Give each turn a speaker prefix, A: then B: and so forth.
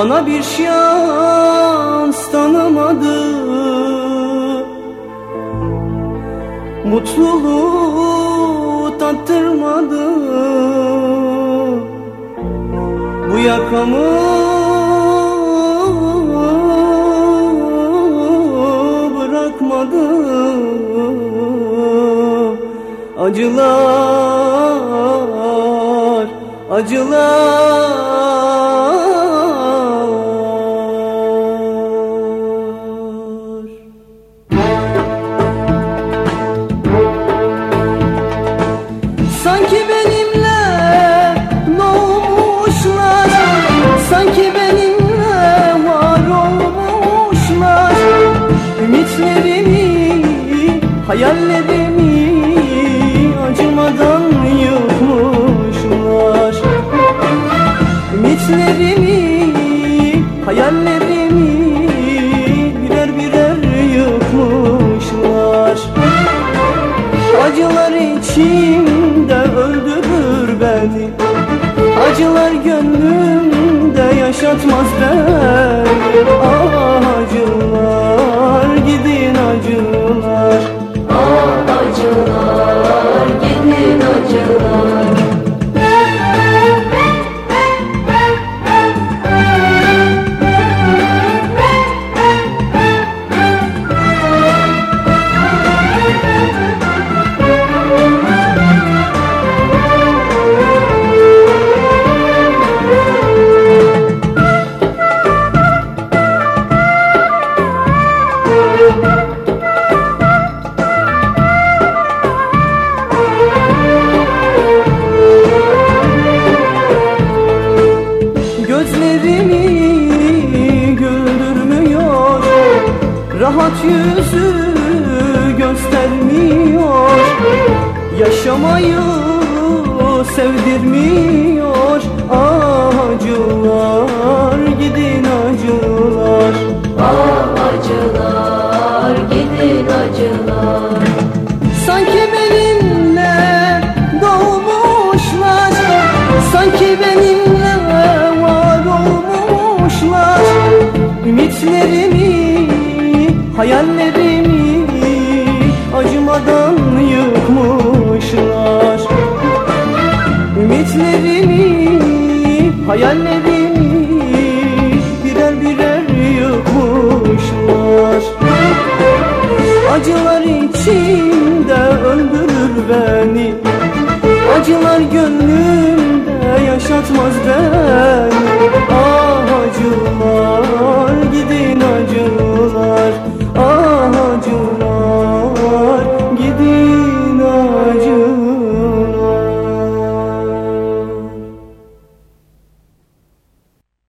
A: Bana bir şans tanımadı, mutluluğu tattırmadı. Bu yakamı bırakmadı. Acılar, acılar. Sanki benimle doğmuşlar, sanki benimle var olmuşlar. Ümitlerimi, hayallerimi acımadan yıkmışlar. Ümitlerimi, hayallerimi birer birer yıkmışlar. Acılar içimde öldürür beni, acılar gönlümde yaşatmaz beni. Ah acılar, gidin acılar.
B: Ah acılar, gidin acılar.
A: Gözlerimi güldürmüyor, rahat yüzü göstermiyor. Yaşamayı sevdirmiyor. Ah acılar, gidin acılar.
B: Ah acılar, gidin acılar.
A: Sanki benimle doğmuşlar, sanki benimle var olmuşlar. Ümitlerimi, hayallerimi acımadan yıkmışlar. Ümitlerimi, hayallerimi birer birer yıkmışlar. Acılar içimde öldürür beni, acılar gönlümde yaşatmaz beni. Ah acılar.